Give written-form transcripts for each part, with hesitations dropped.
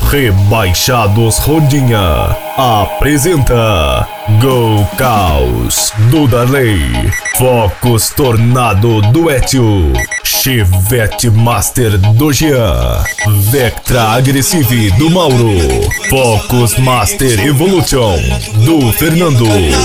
Rebaixados Rondinha apresenta Go Caos do Darley, Focus Tornado do Etio, Chevette Master do Jean, Vectra Aggressive do Mauro, Focus Master Evolution do Fernando.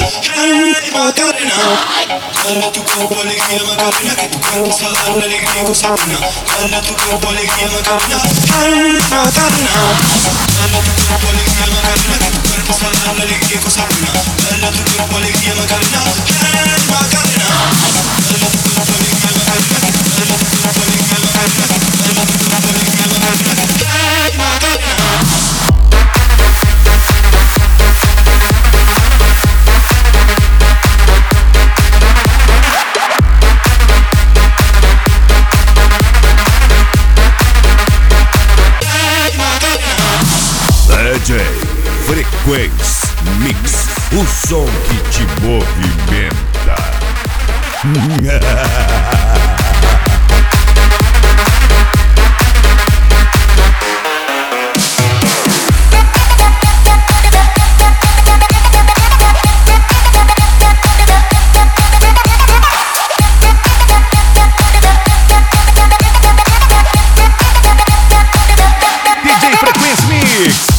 DJ Frequência Mix, o som que te movimenta. DJ Frequência Mix.